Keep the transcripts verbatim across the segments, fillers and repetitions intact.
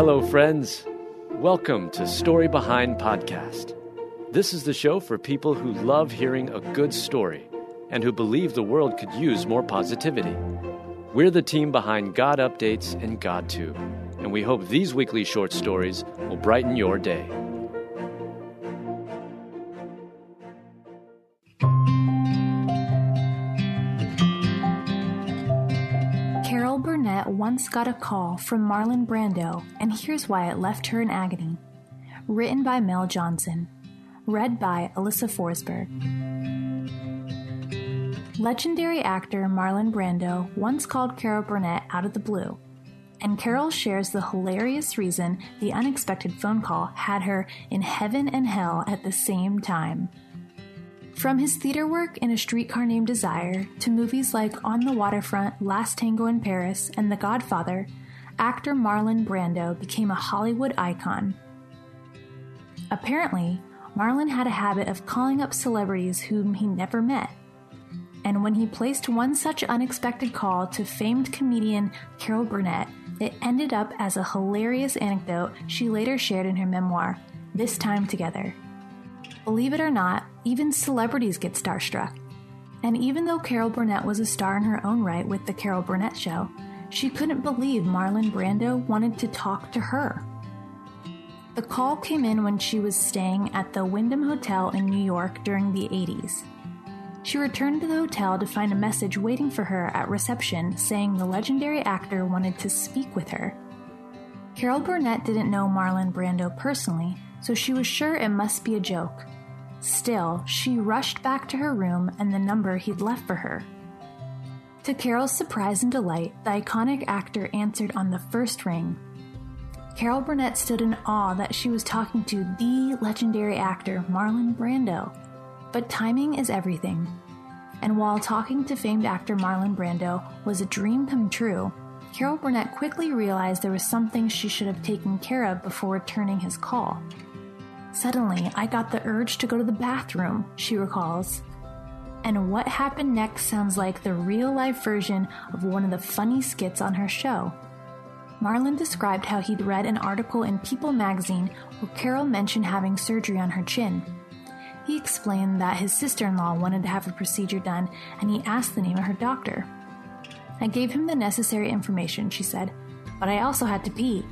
Hello, friends. Welcome to Story Behind Podcast. This is the show for people who love hearing a good story and who believe the world could use more positivity. We're the team behind God Updates and GodTube, and we hope these weekly short stories will brighten your day. Carol Burnett once got a call from Marlon Brando, and here's why it left her in agony. Written by Mel Johnson. Read by Alyssa Forsberg. Legendary actor Marlon Brando once called Carol Burnett out of the blue, and Carol shares the hilarious reason the unexpected phone call had her in heaven and hell at the same time. From his theater work in A Streetcar Named Desire to movies like On the Waterfront, Last Tango in Paris, and The Godfather, actor Marlon Brando became a Hollywood icon. Apparently, Marlon had a habit of calling up celebrities whom he never met. And when he placed one such unexpected call to famed comedian Carol Burnett, it ended up as a hilarious anecdote she later shared in her memoir, This Time Together. Believe it or not, even celebrities get starstruck. And even though Carol Burnett was a star in her own right with The Carol Burnett Show, she couldn't believe Marlon Brando wanted to talk to her. The call came in when she was staying at the Wyndham Hotel in New York during the eighties. She returned to the hotel to find a message waiting for her at reception saying the legendary actor wanted to speak with her. Carol Burnett didn't know Marlon Brando personally, so she was sure it must be a joke. Still, she rushed back to her room and the number he'd left for her. To Carol's surprise and delight, the iconic actor answered on the first ring. Carol Burnett stood in awe that she was talking to the legendary actor Marlon Brando. But timing is everything. And while talking to famed actor Marlon Brando was a dream come true, Carol Burnett quickly realized there was something she should have taken care of before returning his call. Suddenly, I got the urge to go to the bathroom, she recalls. And what happened next sounds like the real-life version of one of the funny skits on her show. Marlon described how he'd read an article in People magazine where Carol mentioned having surgery on her chin. He explained that his sister-in-law wanted to have a procedure done, and he asked the name of her doctor. I gave him the necessary information, she said, but I also had to pee.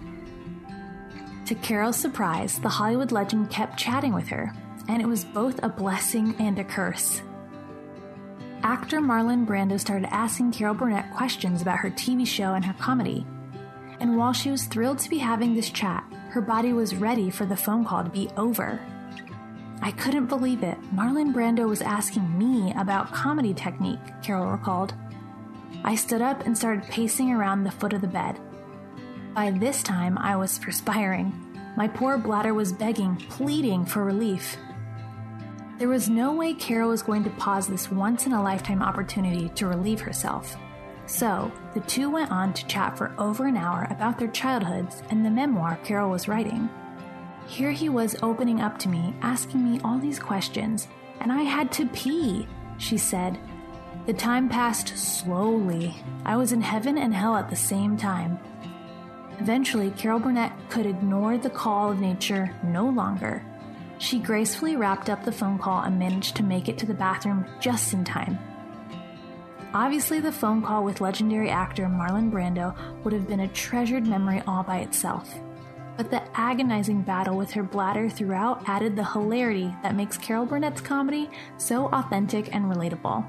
To Carol's surprise, the Hollywood legend kept chatting with her, and it was both a blessing and a curse. Actor Marlon Brando started asking Carol Burnett questions about her T V show and her comedy. And while she was thrilled to be having this chat, her body was ready for the phone call to be over. I couldn't believe it. Marlon Brando was asking me about comedy technique, Carol recalled. I stood up and started pacing around the foot of the bed. By this time, I was perspiring. My poor bladder was begging, pleading for relief. There was no way Carol was going to pause this once-in-a-lifetime opportunity to relieve herself. So, the two went on to chat for over an hour about their childhoods and the memoir Carol was writing. Here he was opening up to me, asking me all these questions, and I had to pee, she said. The time passed slowly. I was in heaven and hell at the same time. Eventually, Carol Burnett could ignore the call of nature no longer. She gracefully wrapped up the phone call and managed to make it to the bathroom just in time. Obviously, the phone call with legendary actor Marlon Brando would have been a treasured memory all by itself. But the agonizing battle with her bladder throughout added the hilarity that makes Carol Burnett's comedy so authentic and relatable.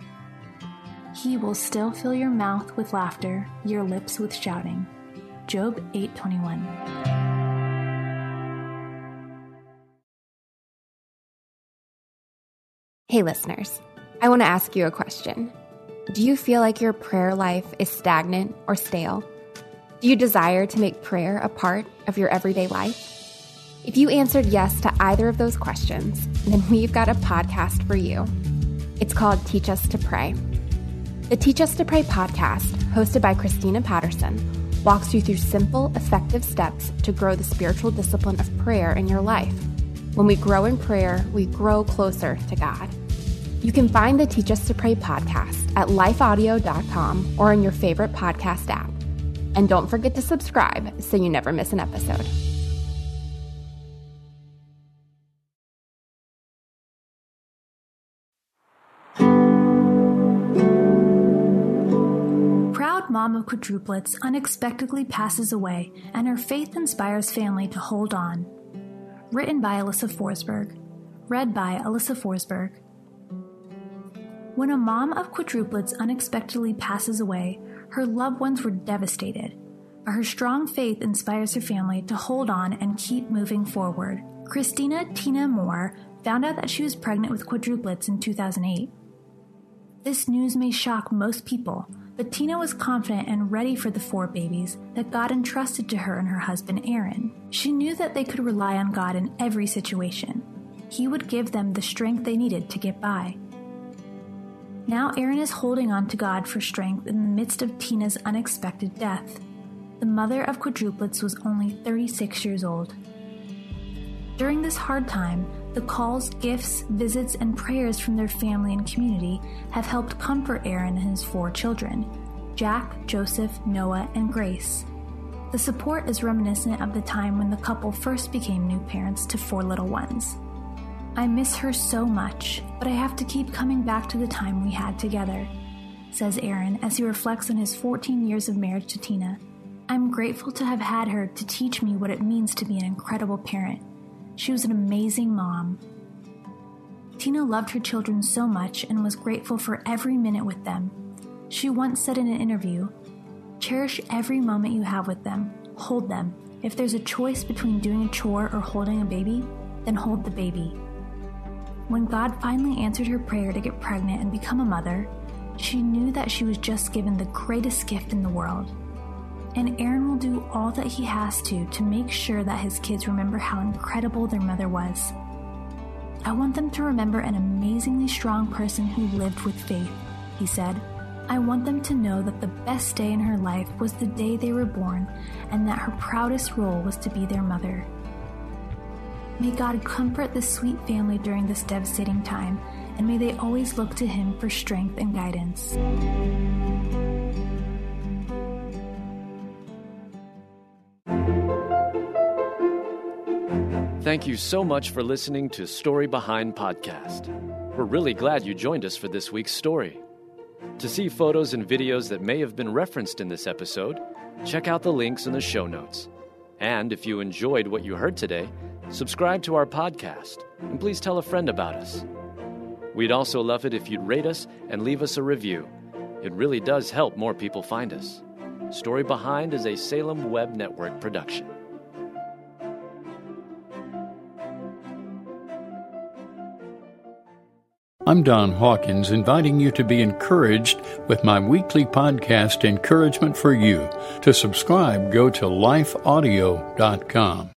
He will still fill your mouth with laughter, your lips with shouting. Job eight twenty-one. Hey listeners, I want to ask you a question. Do you feel like your prayer life is stagnant or stale? Do you desire to make prayer a part of your everyday life? If you answered yes to either of those questions, then we've got a podcast for you. It's called Teach Us to Pray. The Teach Us to Pray podcast, hosted by Christina Patterson, walks you through simple, effective steps to grow the spiritual discipline of prayer in your life. When we grow in prayer, we grow closer to God. You can find the Teach Us to Pray podcast at life audio dot com or in your favorite podcast app. And don't forget to subscribe so you never miss an episode. Proud mom of quadruplets unexpectedly passes away, and her faith inspires family to hold on. Written by Alyssa Forsberg. Read by Alyssa Forsberg. When a mom of quadruplets unexpectedly passes away, her loved ones were devastated, but her strong faith inspires her family to hold on and keep moving forward. Christina Tina Moore found out that she was pregnant with quadruplets in two thousand eight. This news may shock most people, but Tina was confident and ready for the four babies that God entrusted to her and her husband Aaron. She knew that they could rely on God in every situation. He would give them the strength they needed to get by. Now Aaron is holding on to God for strength in the midst of Tina's unexpected death. The mother of quadruplets was only thirty-six years old. During this hard time, the calls, gifts, visits, and prayers from their family and community have helped comfort Aaron and his four children, Jack, Joseph, Noah, and Grace. The support is reminiscent of the time when the couple first became new parents to four little ones. I miss her so much, but I have to keep coming back to the time we had together, says Aaron as he reflects on his fourteen years of marriage to Tina. I'm grateful to have had her to teach me what it means to be an incredible parent. She was an amazing mom. Tina loved her children so much and was grateful for every minute with them. She once said in an interview, "Cherish every moment you have with them. Hold them. If there's a choice between doing a chore or holding a baby, then hold the baby." When God finally answered her prayer to get pregnant and become a mother, she knew that she was just given the greatest gift in the world. And Aaron will do all that he has to to make sure that his kids remember how incredible their mother was. I want them to remember an amazingly strong person who lived with faith, he said. I want them to know that the best day in her life was the day they were born, and that her proudest role was to be their mother. May God comfort this sweet family during this devastating time, and may they always look to Him for strength and guidance. Thank you so much for listening to Story Behind Podcast. We're really glad you joined us for this week's story. To see photos and videos that may have been referenced in this episode, check out the links in the show notes. And if you enjoyed what you heard today, subscribe to our podcast, and please tell a friend about us. We'd also love it if you'd rate us and leave us a review. It really does help more people find us. Story Behind is a Salem Web Network production. I'm Don Hawkins, inviting you to be encouraged with my weekly podcast, Encouragement for You. To subscribe, go to life audio dot com.